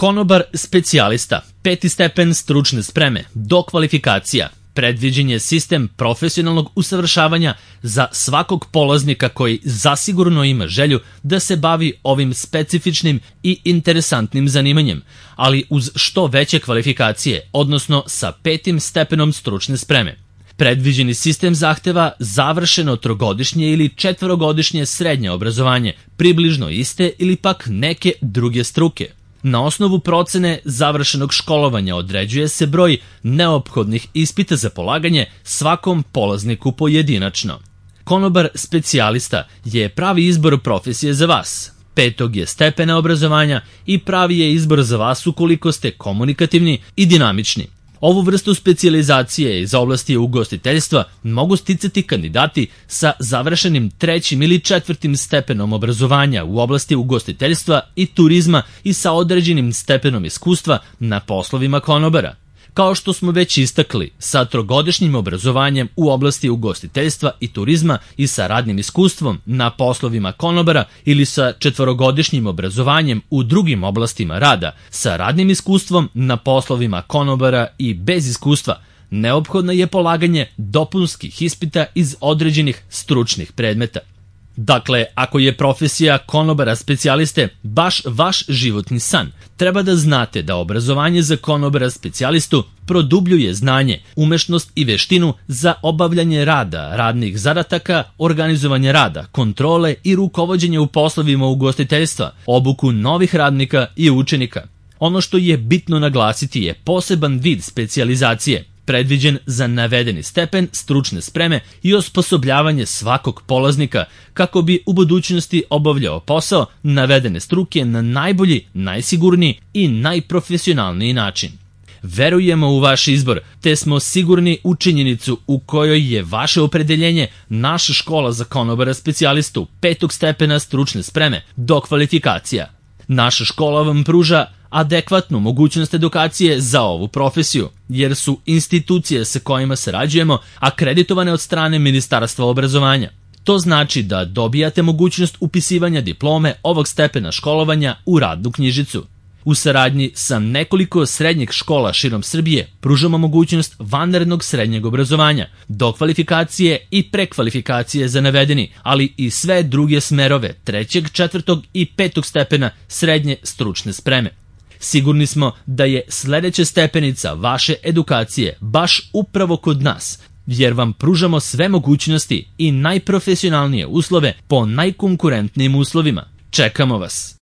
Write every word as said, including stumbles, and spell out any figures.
Konobar specijalista, peti stepen stručne spreme, dokvalifikacija. Predviđen je sistem profesionalnog usavršavanja za svakog polaznika koji zasigurno ima želju da se bavi ovim specifičnim i interesantnim zanimanjem, ali uz što veće kvalifikacije, odnosno sa petim stepenom stručne spreme. Predviđeni sistem zahteva završeno trogodišnje ili četvorogodišnje srednje obrazovanje, približno iste ili pak neke druge struke. Na osnovu procene završenog školovanja određuje se broj neophodnih ispita za polaganje svakom polazniku pojedinačno. Konobar specijalista je pravi izbor profesije za vas. Petog je stepena obrazovanja i pravi je izbor za vas ukoliko ste komunikativni i dinamični. Ovu vrstu specijalizacije iz oblasti ugostiteljstva mogu sticati kandidati sa završenim trećim ili četvrtim stepenom obrazovanja u oblasti ugostiteljstva i turizma i sa određenim stepenom iskustva na poslovima konobara. Kao što smo već istakli, sa trogodišnjim obrazovanjem u oblasti ugostiteljstva i turizma i sa radnim iskustvom na poslovima konobara ili sa četvorogodišnjim obrazovanjem u drugim oblastima rada, sa radnim iskustvom na poslovima konobara i bez iskustva, neophodno je polaganje dopunskih ispita iz određenih stručnih predmeta. Dakle, ako je profesija konobara specijaliste baš vaš životni san, treba da znate da obrazovanje za konobara specijalistu produbljuje znanje, umešnost i veštinu za obavljanje rada, radnih zadataka, organizovanje rada, kontrole i rukovođenje u poslovima ugostiteljstva, obuku novih radnika i učenika. Ono što je bitno naglasiti je poseban vid specijalizacije, predviđen za navedeni stepen stručne spreme i osposobljavanje svakog polaznika kako bi u budućnosti obavljao posao navedene struke na najbolji, najsigurniji i najprofesionalniji način. Verujemo u vaš izbor, te smo sigurni u činjenicu u kojoj je vaše opredeljenje naša škola za konobara specijalistu petog stepena stručne spreme, dokvalifikacija. Naša škola vam pruža adekvatnu mogućnost edukacije za ovu profesiju, jer su institucije sa kojima sarađujemo akreditovane od strane Ministarstva obrazovanja. To znači da dobijate mogućnost upisivanja diplome ovog stepena školovanja u radnu knjižicu. U saradnji sa nekoliko srednjih škola širom Srbije pružamo mogućnost vanrednog srednjeg obrazovanja, dokvalifikacije i prekvalifikacije za navedeni, ali i sve druge smerove trećeg, četvrtog i petog stepena srednje stručne spreme. Sigurni smo da je sledeća stepenica vaše edukacije baš upravo kod nas, jer vam pružamo sve mogućnosti i najprofesionalnije uslove po najkonkurentnijim uslovima. Čekamo vas!